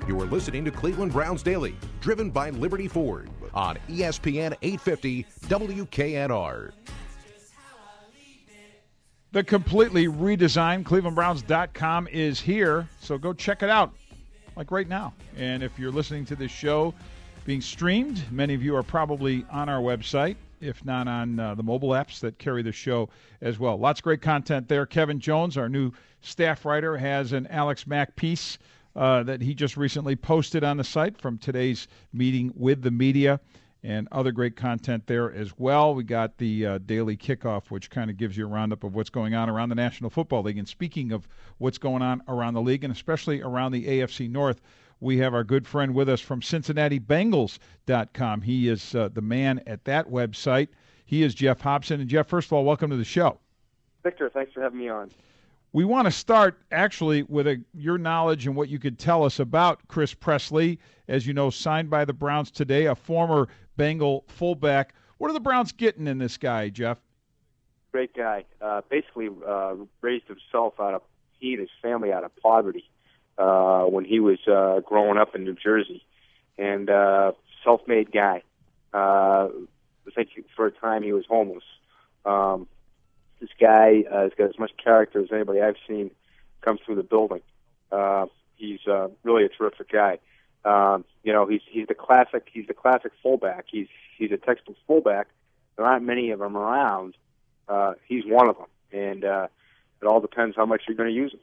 You are listening to Cleveland Browns Daily, driven by Liberty Ford on ESPN 850 WKNR. The completely redesigned ClevelandBrowns.com is here, so go check it out, like right now. And if you're listening to this show being streamed, many of you are probably on our website, if not on the mobile apps that carry the show as well. Lots of great content there. Kevin Jones, our new staff writer, has an Alex Mack piece that he just recently posted on the site from today's meeting with the media, and other great content there as well. We got the daily kickoff, which kind of gives you a roundup of what's going on around the National Football League. And speaking of what's going on around the league, and especially around the AFC North, we have our good friend with us from CincinnatiBengals.com. He is the man at that website. He is Jeff Hobson. And, Jeff, first of all, welcome to the show. Victor, thanks for having me on. We want to start, actually, with your knowledge and what you could tell us about Chris Presley, as you know, signed by the Browns today, a former Bengal fullback. What are the Browns getting in this guy, Jeff? Great guy. Basically raised himself he and his family out of poverty when he was growing up in New Jersey. And self-made guy. I think for a time he was homeless. This guy has got as much character as anybody I've seen come through the building. He's really a terrific guy. He's the classic fullback. He's a textbook fullback. There aren't many of them around. He's one of them, and it all depends how much you're going to use him.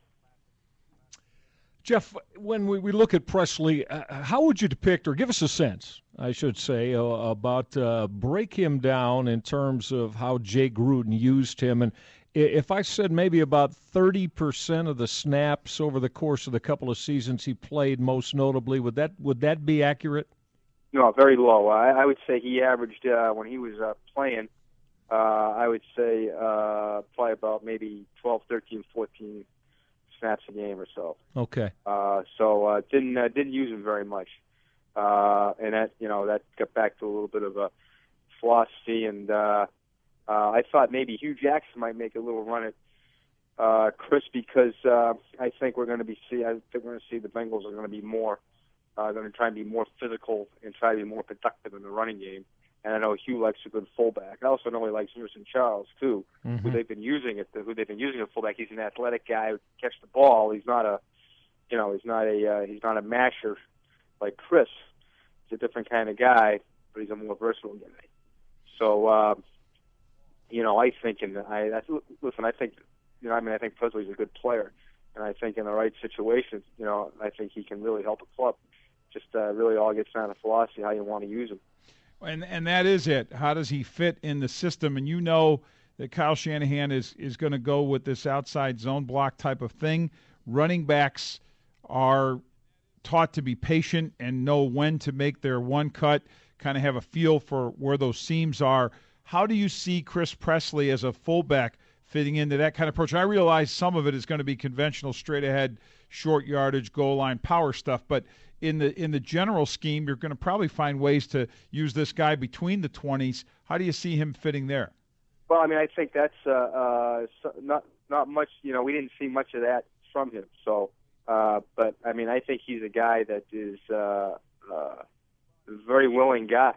Jeff, when we look at Presley, how would you depict, or give us a sense, I should say, about break him down in terms of how Jay Gruden used him? And if I said maybe about 30% of the snaps over the course of the couple of seasons he played, most notably, would that be accurate? No, very low. I would say he averaged, when he was playing, I would say probably about maybe 12, 13, 14 snaps a game or so. Okay. So didn't use him very much, and that got back to a little bit of a philosophy. And I thought maybe Hugh Jackson might make a little run at Chris, because I think we're going to see the Bengals are going to be more going to try and be more physical and try to be more productive in the running game. And I know Hugh likes a good fullback. I also know he likes Emerson Charles too, who they've been using at fullback. He's an athletic guy who can catch the ball. He's not a masher like Chris. He's a different kind of guy, but he's a more versatile guy. So I think Presley's a good player, and I think in the right situations, I think he can really help a club. Just really all gets down to philosophy, how you want to use him. And that is it. How does he fit in the system? And you know that Kyle Shanahan is going to go with this outside zone block type of thing. Running backs are taught to be patient and know when to make their one cut, kind of have a feel for where those seams are. How do you see Chris Presley as a fullback fitting into that kind of approach? I realize some of it is going to be conventional, straight ahead, short yardage, goal line, power stuff, but in the general scheme, you're going to probably find ways to use this guy between the 20s. How do you see him fitting there? Well, I think that's not much. We didn't see much of that from him. So, but I think he's a guy that is a very willing guy.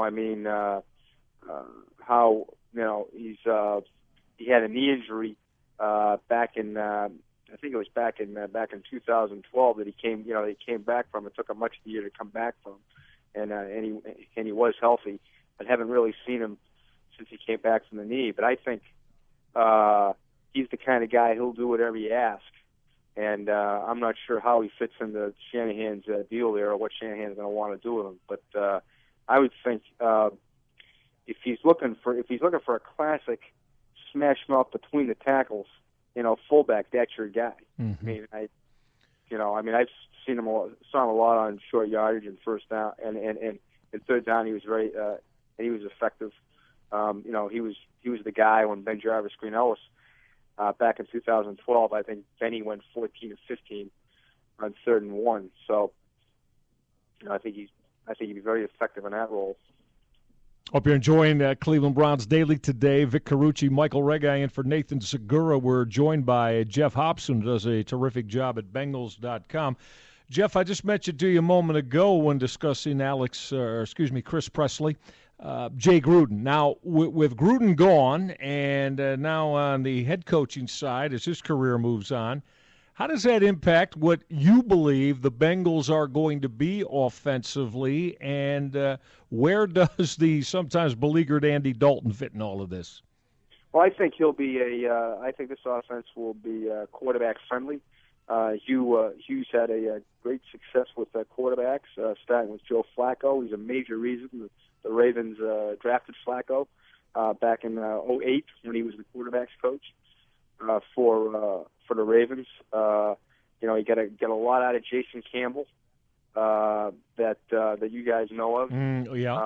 He had a knee injury back in. I think it was back in 2012 that he came back from. It took him much of the year to come back from, and he was healthy. I haven't really seen him since he came back from the knee. But I think he's the kind of guy who'll do whatever you ask, and I'm not sure how he fits into Shanahan's deal there, or what Shanahan's going to want to do with him. But I would think if he's looking for a classic smash mouth between the tackles, fullback, that's your guy. Mm-hmm. I've seen him saw him a lot on short yardage and first down, and third down he was very he was effective. He was the guy when Ben Jarvis, Green Ellis, back in 2012. I think Benny went 14 of 15 on 3rd and 1. So I think he'd be very effective in that role. Hope you're enjoying Cleveland Browns Daily today. Vic Carucci, Michael Regai, and for Nathan Segura, we're joined by Jeff Hobson, who does a terrific job at Bengals.com. Jeff, I just mentioned to you a moment ago when discussing Chris Presley, Jay Gruden. Now, with Gruden gone and now on the head coaching side as his career moves on, how does that impact what you believe the Bengals are going to be offensively, and where does the sometimes beleaguered Andy Dalton fit in all of this? Well, I think he'll be I think this offense will be quarterback friendly. Hughes had a great success with quarterbacks, starting with Joe Flacco. He's a major reason the Ravens drafted Flacco back in 2008 when he was the quarterbacks coach for the Ravens. You get a lot out of Jason Campbell that you guys know of. And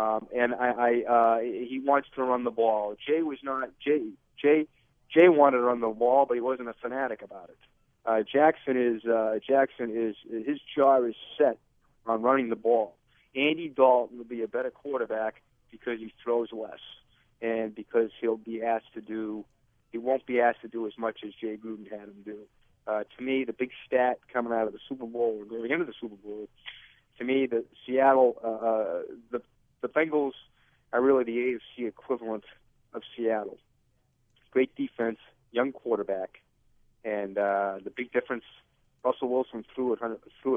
he wants to run the ball. Jay wanted to run the ball, but he wasn't a fanatic about it. Jackson is his jaw is set on running the ball. Andy Dalton will be a better quarterback because he throws less, and because he won't be asked to do as much as Jay Gruden had him do. To me, the big stat coming out of the Super Bowl or going into the Super Bowl, to me, the Seattle, the Bengals are really the AFC equivalent of Seattle. Great defense, young quarterback, and the big difference: Russell Wilson threw it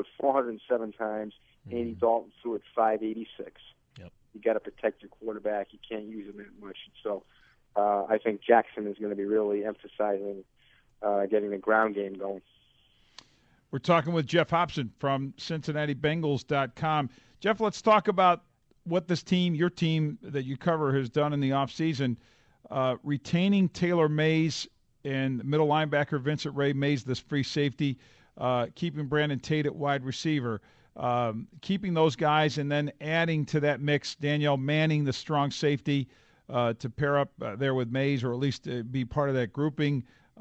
407 times. Andy Dalton threw it 586. Yep. You got to protect your quarterback. You can't use him that much. So I think Jackson is going to be really emphasizing getting the ground game going. We're talking with Jeff Hobson from CincinnatiBengals.com. Jeff, let's talk about what this team, your team that you cover, has done in the offseason. Retaining Taylor Mays and middle linebacker Vincent Ray Mays, this free safety, keeping Brandon Tate at wide receiver, keeping those guys, and then adding to that mix Danielle Manning, the strong safety, to pair up there with Mays, or at least be part of that grouping.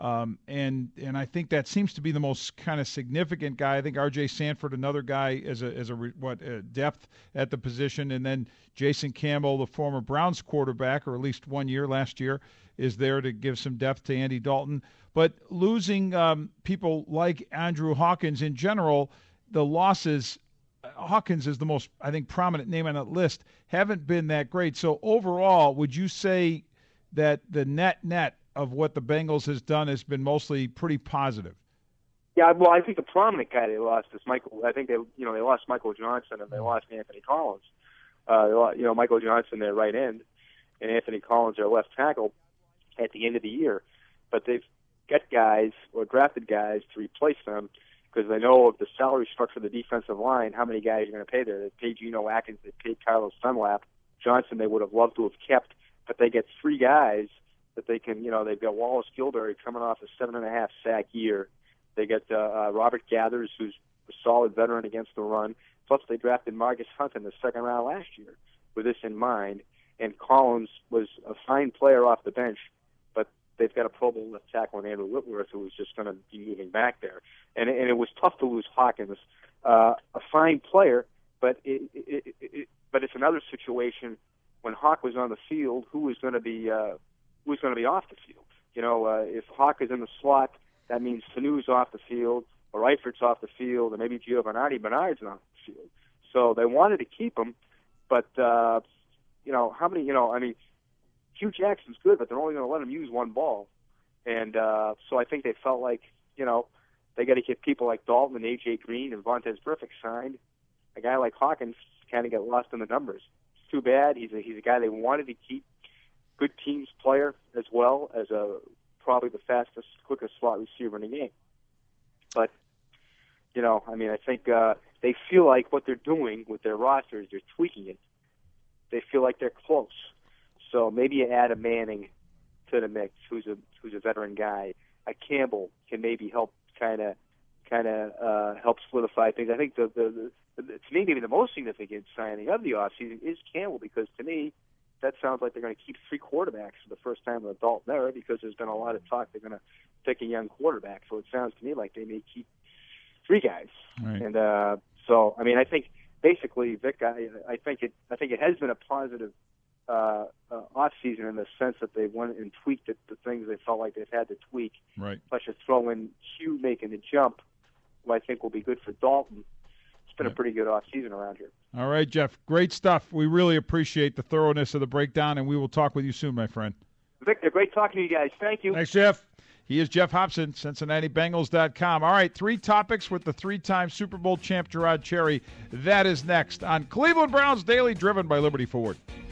And I think that seems to be the most kind of significant guy. I think R.J. Sanford, another guy as a depth at the position, and then Jason Campbell, the former Browns quarterback, or at least 1 year last year, is there to give some depth to Andy Dalton. But losing people like Andrew Hawkins in general, the losses, Hawkins is the most, I think, prominent name on that list, haven't been that great. So overall, would you say that the net of what the Bengals has done has been mostly pretty positive? Yeah, well, I think the prominent guy they lost is Michael. I think they lost Michael Johnson and they lost Anthony Collins. Michael Johnson, their right end, and Anthony Collins, their left tackle, at the end of the year. But they've got guys or drafted guys to replace them because they know of the salary structure of the defensive line, how many guys you're going to pay there. They paid Geno Atkins, they paid Carlos Dunlap. Johnson they would have loved to have kept, but they get three guys that they can, they've got Wallace Gilberry coming off a 7.5 sack year. They get Robert Gathers, who's a solid veteran against the run. Plus, they drafted Marcus Hunt in the second round last year with this in mind. And Collins was a fine player off the bench, but they've got a Pro Bowl left tackle in Andrew Whitworth, who was just going to be moving back there. And it was tough to lose Hawkins, a fine player, but it's another situation when Hawk was on the field, who was going to be off the field. If Hawk is in the slot, that means Sanu's off the field, or Eifert's off the field, or maybe Giovanni Bernard's off the field. So they wanted to keep him, but how many? Hugh Jackson's good, but they're only going to let him use one ball, and so I think they felt like they got to get people like Dalton and AJ Green and Vontaze Burfict signed. A guy like Hawkins kind of got lost in the numbers. It's too bad. He's a guy they wanted to keep. Good teams player as well as probably the fastest, quickest slot receiver in the game. But, I think they feel like what they're doing with their rosters, they're tweaking it. They feel like they're close. So maybe you add a Manning to the mix, who's a veteran guy. A Campbell can maybe help kind of help solidify things. I think to me maybe the most significant signing of the offseason is Campbell, because to me, that sounds like they're going to keep three quarterbacks for the first time in the Dalton era, because there's been a lot of talk they're going to pick a young quarterback. So it sounds to me like they may keep three guys. Right. And I think basically, Vic, I think it has been a positive off season in the sense that they went and tweaked the things they felt like they've had to tweak. Right. Plus, you throw in Hugh making the jump, who I think will be good for Dalton. been a pretty good off season around here. All right, Jeff. Great stuff. We really appreciate the thoroughness of the breakdown, and we will talk with you soon, my friend. Victor, great talking to you guys. Thank you. Thanks, Jeff. He is Jeff Hobson, CincinnatiBengals.com. All right, 3 topics with the 3-time Super Bowl champ Gerard Cherry. That is next on Cleveland Browns Daily, driven by Liberty Ford.